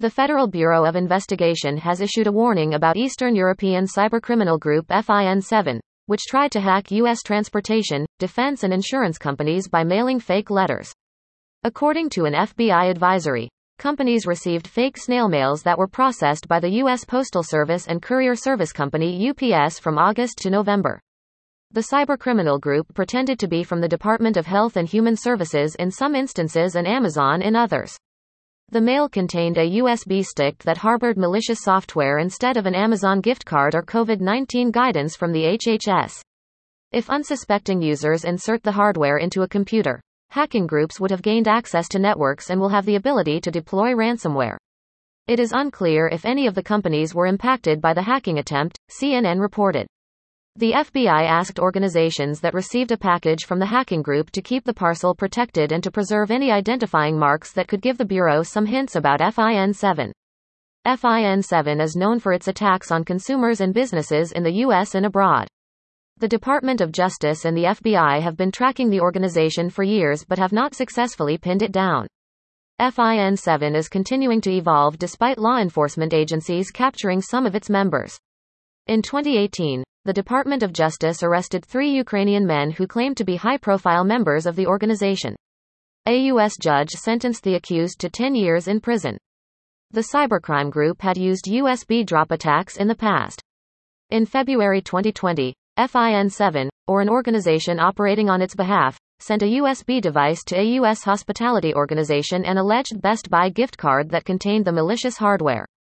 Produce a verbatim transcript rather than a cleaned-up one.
The Federal Bureau of Investigation has issued a warning about Eastern European cybercriminal group F I N seven, which tried to hack U S transportation, defense and insurance companies by mailing fake letters. According to an F B I advisory, companies received fake snail mails that were processed by the U S Postal Service and courier service company U P S from August to November. The cybercriminal group pretended to be from the Department of Health and Human Services in some instances and Amazon in others. The mail contained a U S B stick that harbored malicious software instead of an Amazon gift card or COVID nineteen guidance from the H H S. If unsuspecting users insert the hardware into a computer, hacking groups would have gained access to networks and will have the ability to deploy ransomware. It is unclear if any of the companies were impacted by the hacking attempt, C N N reported. The F B I asked organizations that received a package from the hacking group to keep the parcel protected and to preserve any identifying marks that could give the Bureau some hints about F I N seven. F I N seven is known for its attacks on consumers and businesses in the U S and abroad. The Department of Justice and the F B I have been tracking the organization for years but have not successfully pinned it down. F I N seven is continuing to evolve despite law enforcement agencies capturing some of its members. In twenty eighteen, the Department of Justice arrested three Ukrainian men who claimed to be high-profile members of the organization. A U S judge sentenced the accused to ten years in prison. The cybercrime group had used U S B drop attacks in the past. In February twenty twenty, F I N seven, or an organization operating on its behalf, sent a U S B device to a U S hospitality organization and alleged Best Buy gift card that contained the malicious hardware.